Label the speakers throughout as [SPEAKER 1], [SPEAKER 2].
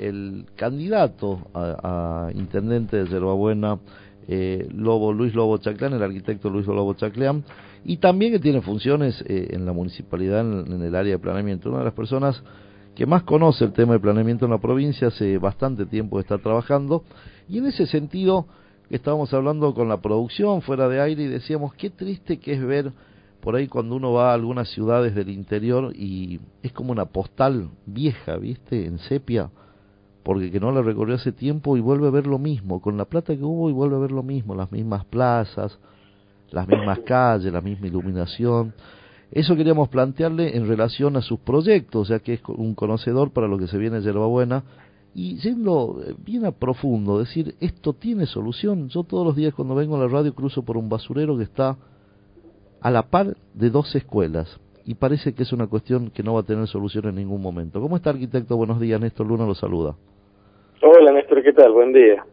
[SPEAKER 1] el candidato a intendente de Yerbabuena, Luis Lobo Chacleán, el arquitecto Luis Lobo Chacleán, y también que tiene funciones en la municipalidad, en el área de planeamiento. Una de las personas que más conoce el tema de planeamiento en la provincia, hace bastante tiempo que está trabajando, y en ese sentido estábamos hablando con la producción fuera de aire y decíamos qué triste que es ver por ahí cuando uno va a algunas ciudades del interior y es como una postal vieja, ¿viste? En sepia, porque que no la recorrió hace tiempo y vuelve a ver lo mismo, con la plata que hubo y vuelve a ver lo mismo, las mismas plazas, las mismas calles, la misma iluminación. Eso queríamos plantearle en relación a sus proyectos, ya que es un conocedor para lo que se viene en Yerbabuena, y yendo bien a profundo, decir, esto tiene solución. Yo todos los días cuando vengo a la radio cruzo por un basurero que está a la par de 2 escuelas, y parece que es una cuestión que no va a tener solución en ningún momento. ¿Cómo está, arquitecto? Buenos días, Néstor Luna lo saluda.
[SPEAKER 2] Hola, Néstor, ¿qué tal? Buen día.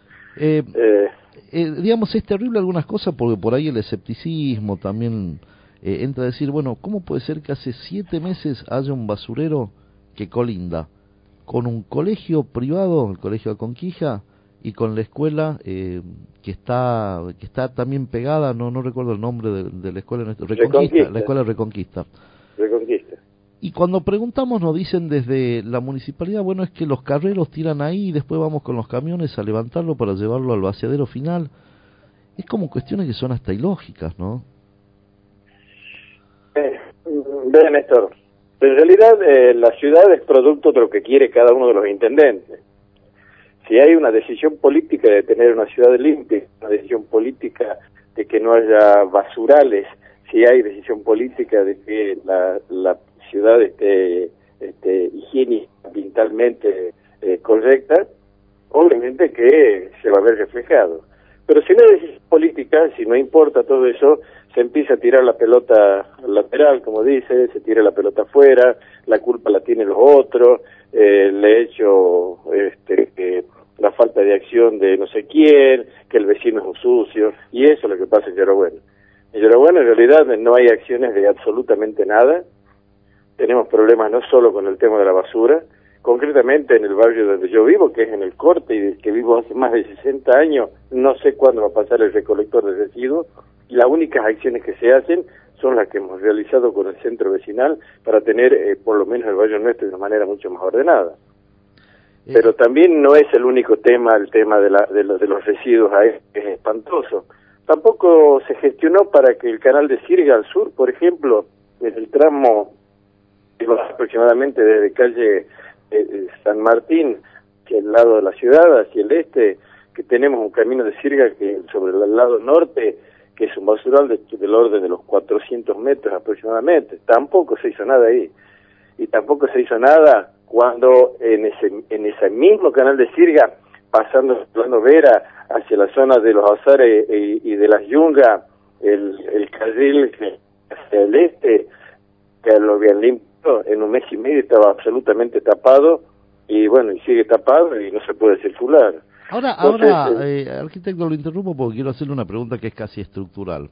[SPEAKER 1] Digamos, es terrible algunas cosas porque por ahí el escepticismo también entra a decir, bueno, ¿cómo puede ser que hace 7 meses haya un basurero que colinda con un colegio privado, el Colegio de Conquija, y con la escuela que está también pegada, no recuerdo el nombre de la escuela, Reconquista, la escuela Reconquista.
[SPEAKER 2] Reconquista.
[SPEAKER 1] Y cuando preguntamos nos dicen desde la municipalidad, bueno, es que los carreros tiran ahí y después vamos con los camiones a levantarlo para llevarlo al vaciadero final. Es como cuestiones que son hasta ilógicas, ¿no?
[SPEAKER 2] Vean, Néstor, en realidad la ciudad es producto de lo que quiere cada uno de los intendentes. Si hay una decisión política de tener una ciudad limpia, una decisión política de que no haya basurales, si hay decisión política de que la ciudad esté higiénica, ambientalmente correcta, obviamente que se va a ver reflejado. Pero si no hay decisión política, si no importa todo eso, se empieza a tirar la pelota lateral, como dice, se tira la pelota afuera, la culpa la tienen los otros, le echo la falta de acción de no sé quién, que el vecino es un sucio, y eso es lo que pasa en Yerbabuena. En Yerbabuena en realidad no hay acciones de absolutamente nada. Tenemos problemas no solo con el tema de la basura, concretamente en el barrio donde yo vivo, que es en el Corte, y que vivo hace más de 60 años, no sé cuándo va a pasar el recolector de residuos, y las únicas acciones que se hacen son las que hemos realizado con el centro vecinal para tener por lo menos el barrio nuestro de una manera mucho más ordenada. Pero también no es el único tema, el tema de los residuos ahí, que es espantoso. Tampoco se gestionó para que el canal de Sirga al sur, por ejemplo, en el tramo aproximadamente desde calle San Martín, hacia el lado de la ciudad, hacia el este, que tenemos un camino de Sirga que sobre el lado norte, que es un basural del orden de los 400 metros aproximadamente. Tampoco se hizo nada ahí. Y tampoco se hizo nada cuando en ese mismo canal de Sirga, pasando Vera hacia la zona de los Azares y de las Yungas, el carril hacia el este, que lo habían limpiado en un mes y medio, estaba absolutamente tapado, y bueno, y sigue tapado y no se puede circular.
[SPEAKER 1] Ahora, arquitecto, lo interrumpo porque quiero hacerle una pregunta que es casi estructural.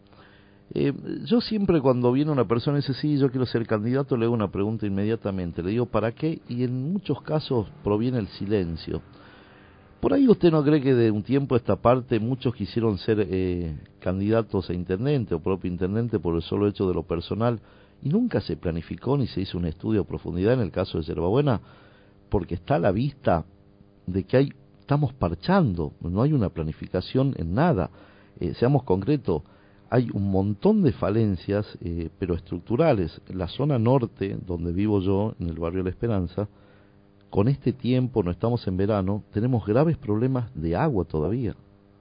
[SPEAKER 1] Yo siempre cuando viene una persona y dice, sí, yo quiero ser candidato, le hago una pregunta inmediatamente, le digo, ¿para qué? Y en muchos casos proviene el silencio. ¿Por ahí usted no cree que de un tiempo a esta parte muchos quisieron ser candidatos a intendente o propio intendente por el solo hecho de lo personal y nunca se planificó ni se hizo un estudio a profundidad en el caso de Yerbabuena? Porque está a la vista de que estamos parchando, no hay una planificación en nada. Seamos concretos, hay un montón de falencias, pero estructurales. La zona norte, donde vivo yo, en el barrio La Esperanza, con este tiempo, no estamos en verano, tenemos graves problemas de agua todavía.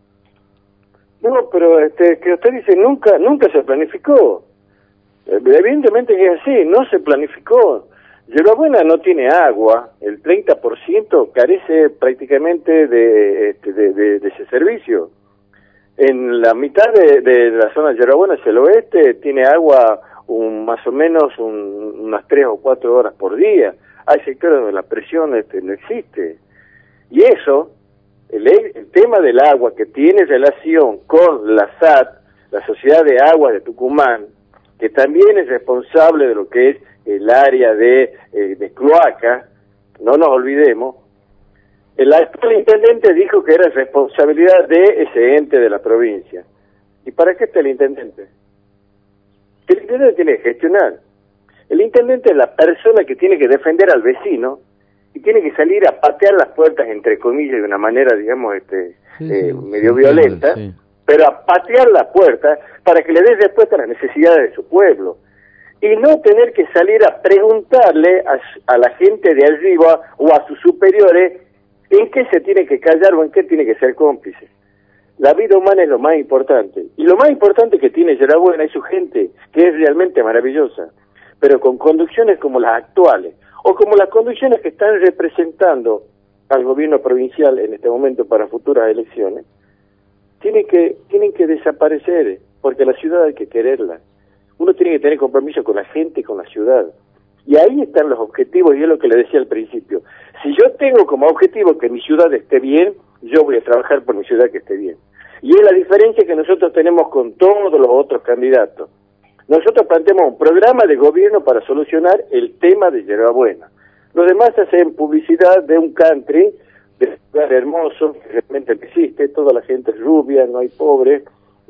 [SPEAKER 2] No, pero que usted dice, nunca se planificó. Evidentemente que es así, no se planificó. Yerbabuena no tiene agua, el 30% carece prácticamente de ese servicio. En la mitad de la zona de Yerbabuena hacia el oeste tiene agua más o menos unas 3 o 4 horas por día. Hay sectores donde la presión no existe. Y eso, el tema del agua que tiene relación con la SAT, la Sociedad de Aguas de Tucumán, que también es responsable de lo que es el área de cloaca, no nos olvidemos, El actual intendente dijo que era responsabilidad de ese ente de la provincia. ¿Y para qué está el intendente? El intendente tiene que gestionar. El intendente es la persona que tiene que defender al vecino y tiene que salir a patear las puertas, entre comillas, de una manera, digamos, medio violenta, sí. Pero a patear la puerta para que le dé respuesta a las necesidades de su pueblo. Y no tener que salir a preguntarle a la gente de arriba o a sus superiores en qué se tiene que callar o en qué tiene que ser cómplice. La vida humana es lo más importante. Y lo más importante que tiene Yerabuena es su gente, que es realmente maravillosa. Pero con conducciones como las actuales, o como las conducciones que están representando al gobierno provincial en este momento para futuras elecciones, tienen que desaparecer, porque la ciudad hay que quererla. Uno tiene que tener compromiso con la gente y con la ciudad. Y ahí están los objetivos, y es lo que le decía al principio. Si yo tengo como objetivo que mi ciudad esté bien, yo voy a trabajar por mi ciudad que esté bien. Y es la diferencia que nosotros tenemos con todos los otros candidatos. Nosotros planteamos un programa de gobierno para solucionar el tema de Yerabuena. Los demás hacen publicidad de un country, de un lugar hermoso, que realmente existe, toda la gente es rubia, no hay pobres,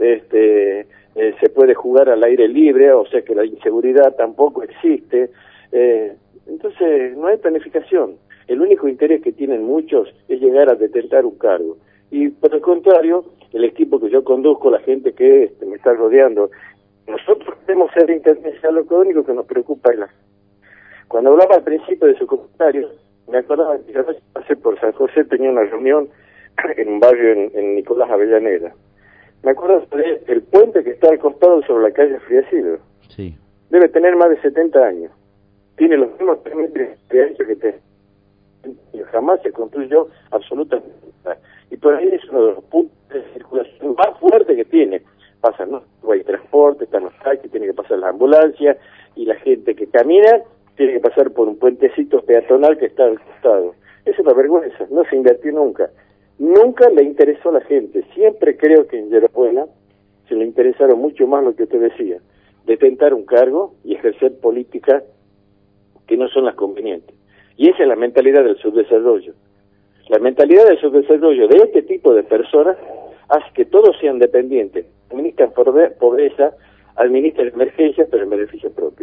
[SPEAKER 2] se puede jugar al aire libre, o sea que la inseguridad tampoco existe. Entonces no hay planificación. El único interés que tienen muchos es llegar a detentar un cargo. Y por el contrario, el equipo que yo conduzco, la gente que me está rodeando, nosotros queremos ser intermediarios, lo único que nos preocupa es la... Cuando hablaba al principio de su comentario, me acordaba que yo pasé por San José, tenía una reunión en un barrio en Nicolás Avellaneda. Me acuerdo de el puente que está al costado sobre la calle Friasilio.
[SPEAKER 1] Sí.
[SPEAKER 2] Debe tener más de 70 años. Tiene los mismos 3 metros de ancho que te... Jamás se construyó absolutamente nada. Y por ahí es uno de los puntos de circulación más fuertes que tiene. Pasa, ¿no? Hay transporte, están los taxis, tiene que pasar las ambulancias, y la gente que camina tiene que pasar por un puentecito peatonal que está al costado. Es una vergüenza, no se invirtió nunca. Nunca le interesó a la gente. Siempre creo que en Yerabuena se le interesaron mucho más lo que usted decía, detentar un cargo y ejercer políticas que no son las convenientes. Y esa es la mentalidad del subdesarrollo. La mentalidad del subdesarrollo de este tipo de personas hace que todos sean dependientes, administran pobreza, administran emergencias, pero en beneficio propio.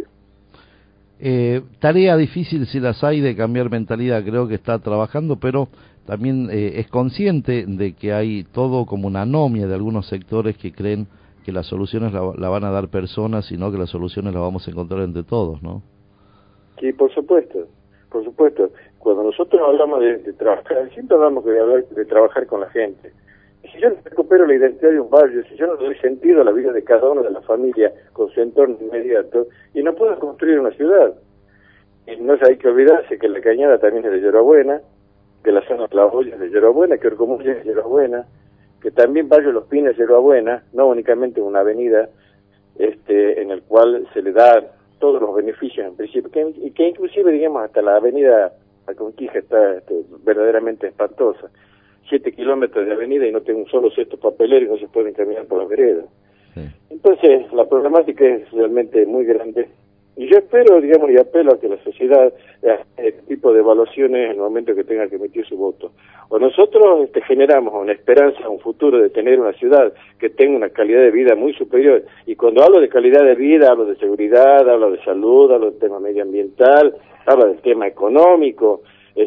[SPEAKER 1] Tarea difícil si las hay de cambiar mentalidad, creo que está trabajando, pero también es consciente de que hay todo como una anomia de algunos sectores que creen que las soluciones la van a dar personas y no que las soluciones las vamos a encontrar entre todos, ¿no?
[SPEAKER 2] Sí, por supuesto, por supuesto. Cuando nosotros hablamos de trabajar, siempre hablamos de trabajar con la gente. Y si yo no recupero la identidad de un barrio, si yo no doy sentido a la vida de cada uno de la familia con su entorno inmediato, y no puedo construir una ciudad. Y no hay que olvidarse que la Cañada también es de Yerabuena, que la zona de La Olla es de Yerabuena, que Orcomús es de Yerabuena, que también Barrio Los Pines es de Yerabuena, no únicamente una avenida en el cual se le da todos los beneficios en principio, y que inclusive, digamos, hasta la avenida La Conquija está verdaderamente espantosa. 7 kilómetros de avenida y no tengo un solo cesto papelero y no se pueden caminar por las veredas. Sí. Entonces, la problemática es realmente muy grande. Y yo espero, digamos, y apelo a que la sociedad haga este tipo de evaluaciones en el momento que tenga que emitir su voto. O nosotros generamos una esperanza, un futuro de tener una ciudad que tenga una calidad de vida muy superior. Y cuando hablo de calidad de vida, hablo de seguridad, hablo de salud, hablo del tema medioambiental, hablo del tema económico,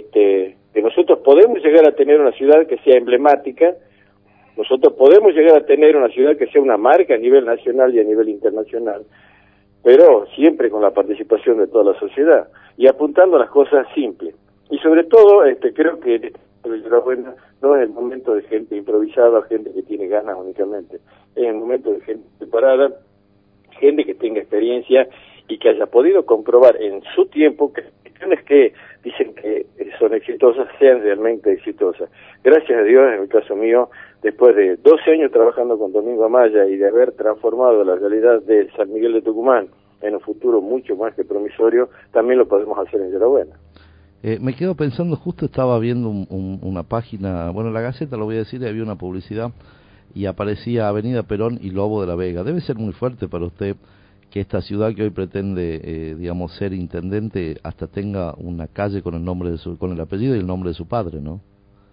[SPEAKER 2] que nosotros podemos llegar a tener una ciudad que sea emblemática, nosotros podemos llegar a tener una ciudad que sea una marca a nivel nacional y a nivel internacional, pero siempre con la participación de toda la sociedad y apuntando a las cosas simples. Y sobre todo, creo que Yerabuena no es el momento de gente improvisada, gente que tiene ganas únicamente, es el momento de gente preparada, gente que tenga experiencia y que haya podido comprobar en su tiempo que cuestiones que dicen que son exitosas sean realmente exitosas. Gracias a Dios, en el caso mío, después de 12 años trabajando con Domingo Amaya y de haber transformado la realidad de San Miguel de Tucumán en un futuro mucho más que promisorio, también lo podemos hacer en Yerabuena.
[SPEAKER 1] Me quedo pensando, justo estaba viendo una página, bueno, la Gaceta, lo voy a decir, había una publicidad y aparecía Avenida Perón y Lobo de la Vega. Debe ser muy fuerte para usted que esta ciudad que hoy pretende, digamos, ser intendente, hasta tenga una calle con el nombre con el apellido y el nombre de su padre, ¿no?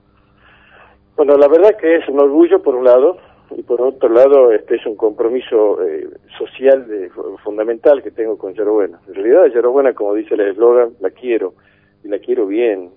[SPEAKER 2] Bueno, la verdad que es un orgullo por un lado, y por otro lado es un compromiso social fundamental que tengo con Yerba Buena. En realidad Yerba Buena, como dice el eslogan, la quiero, y la quiero bien,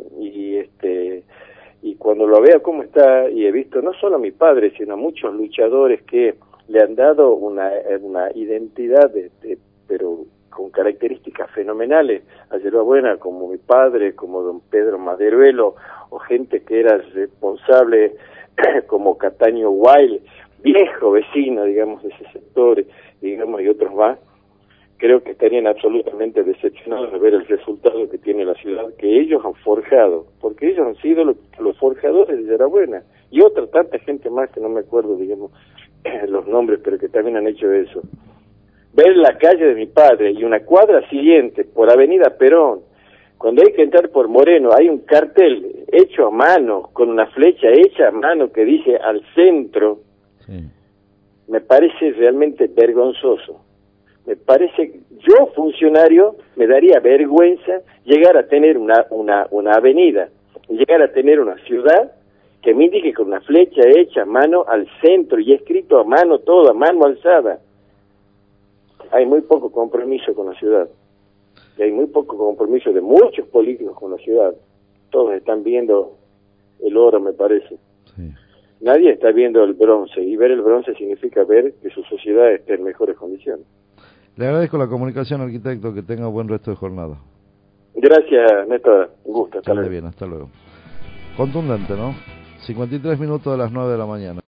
[SPEAKER 2] y cuando lo veo cómo está, y he visto no solo a mi padre, sino a muchos luchadores que le han dado una identidad, pero con características fenomenales a Yerba Buena, como mi padre, como don Pedro Maderuelo, o gente que era responsable como Cataño Wild, viejo vecino, digamos, de ese sector, digamos, y otros más. Creo que estarían absolutamente decepcionados de ver el resultado que tiene la ciudad, que ellos han forjado, porque ellos han sido los forjadores de Yerba Buena, y otra tanta gente más que no me acuerdo, digamos, los nombres, pero que también han hecho eso. Ver la calle de mi padre y una cuadra siguiente por Avenida Perón, cuando hay que entrar por Moreno, hay un cartel hecho a mano, con una flecha hecha a mano que dice al centro. Sí. Me parece realmente vergonzoso. Me parece, yo funcionario, me daría vergüenza llegar a tener una avenida, llegar a tener una ciudad que me indique con una flecha hecha a mano al centro y escrito a mano todo, a mano alzada. Hay muy poco compromiso con la ciudad. Y hay muy poco compromiso de muchos políticos con la ciudad. Todos están viendo el oro, me parece. Sí. Nadie está viendo el bronce, y ver el bronce significa ver que su sociedad esté en mejores condiciones.
[SPEAKER 1] Le agradezco la comunicación, arquitecto, que tenga buen resto de jornada.
[SPEAKER 2] Gracias, Néstor. Un gusto.
[SPEAKER 1] Hasta luego. Bien, hasta luego. Contundente, ¿no? 53 minutos de las 9 de la mañana.